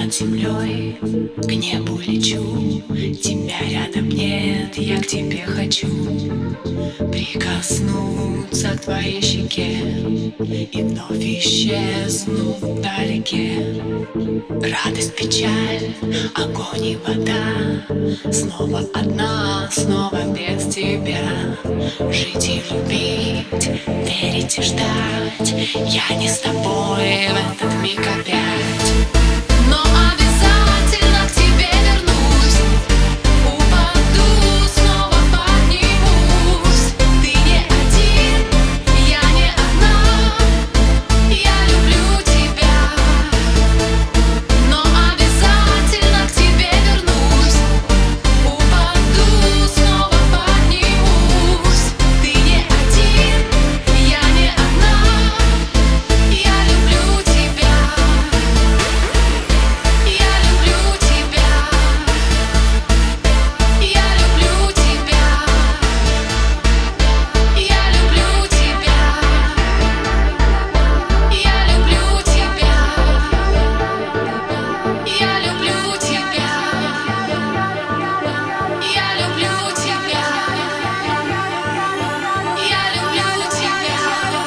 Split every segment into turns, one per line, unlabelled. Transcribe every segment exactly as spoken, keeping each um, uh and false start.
над землей к небу лечу. Тебя рядом нет, я к тебе хочу прикоснуться к твоей щеке и вновь исчезнуть вдалеке. Радость, печаль, огонь и вода, снова одна, снова без тебя. Жить и любить, верить и ждать, я не с тобой в этот миг опять. Но обязательно к тебе вернусь, упаду, снова поднимусь. Ты не один, я не одна, я люблю тебя. Но обязательно к тебе вернусь, упаду, снова поднимусь. Ты не один, я не одна, я люблю тебя. Я люблю тебя. Я люблю тебя. Я люблю тебя. Я люблю тебя. Я люблю тебя. Я люблю тебя. Я люблю тебя.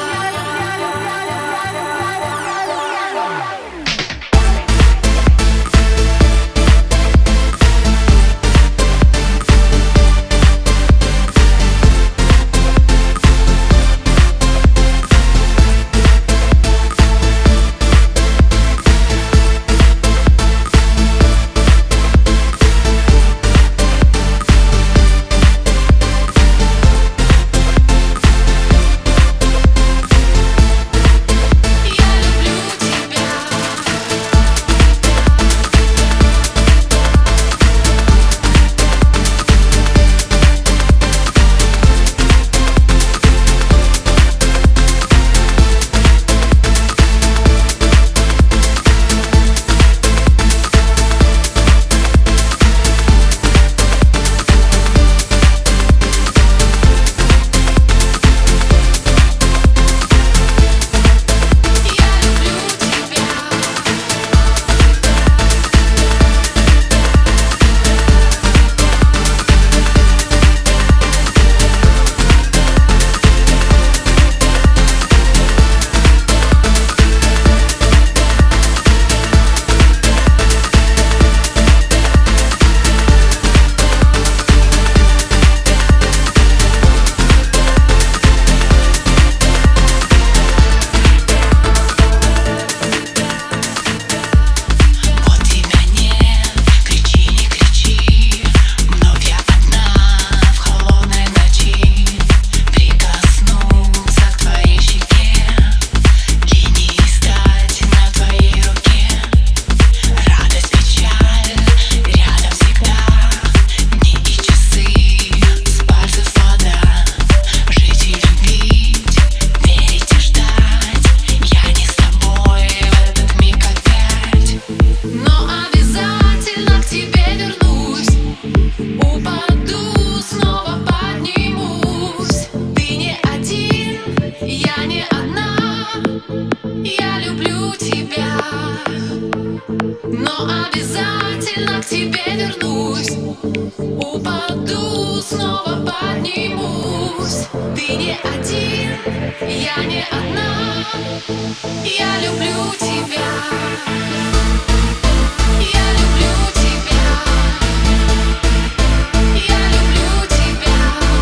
Вот тебя нет, кричи, не кричи, вновь я одна в холодной ночи. Прикоснуться к твоей щеке, линии стать на твоей руке. Радость, печаль, рядом всегда, дни и часы, с пальцев вода. Жить и любить, верить и ждать, я не с тобой в этот миг опять. Но обязательно к тебе вернусь, упаду, снова поднимусь. Ты не один, я не одна, я люблю тебя. Но обязательно к тебе вернусь, упаду, снова поднимусь. Ты не один, я не одна, я люблю тебя. Я люблю тебя. Я люблю тебя.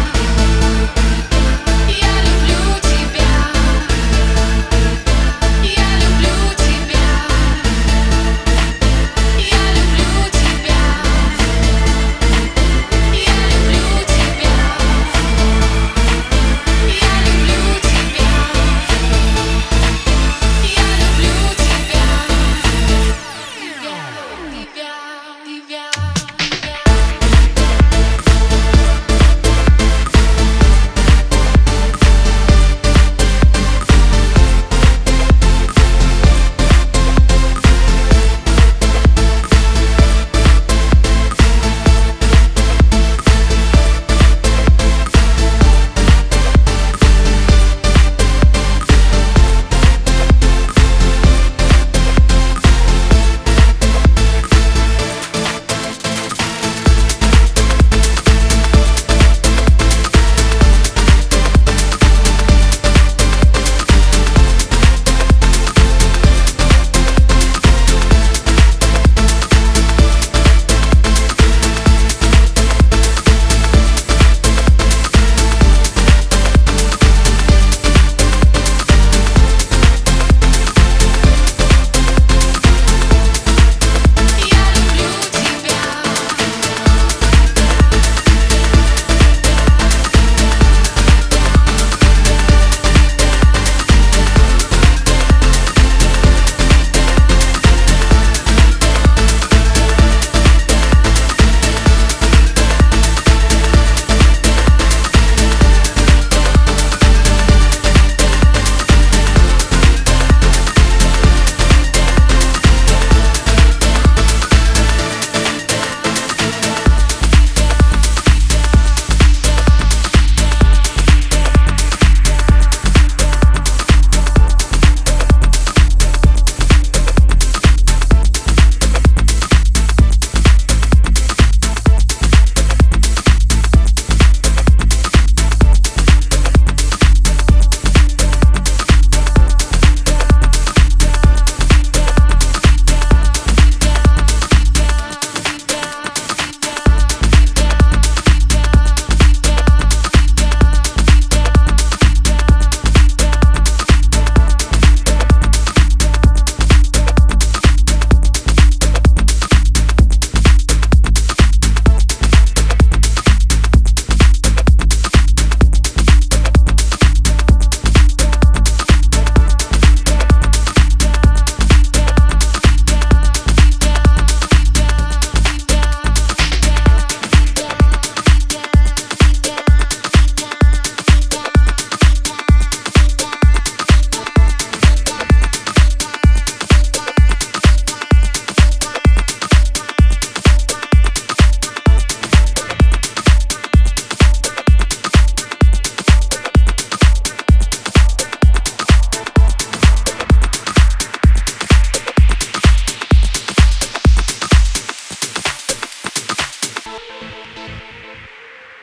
Я люблю тебя. Я люблю тебя. Я люблю тебя. Я люблю тебя. Я люблю тебя. Я люблю тебя.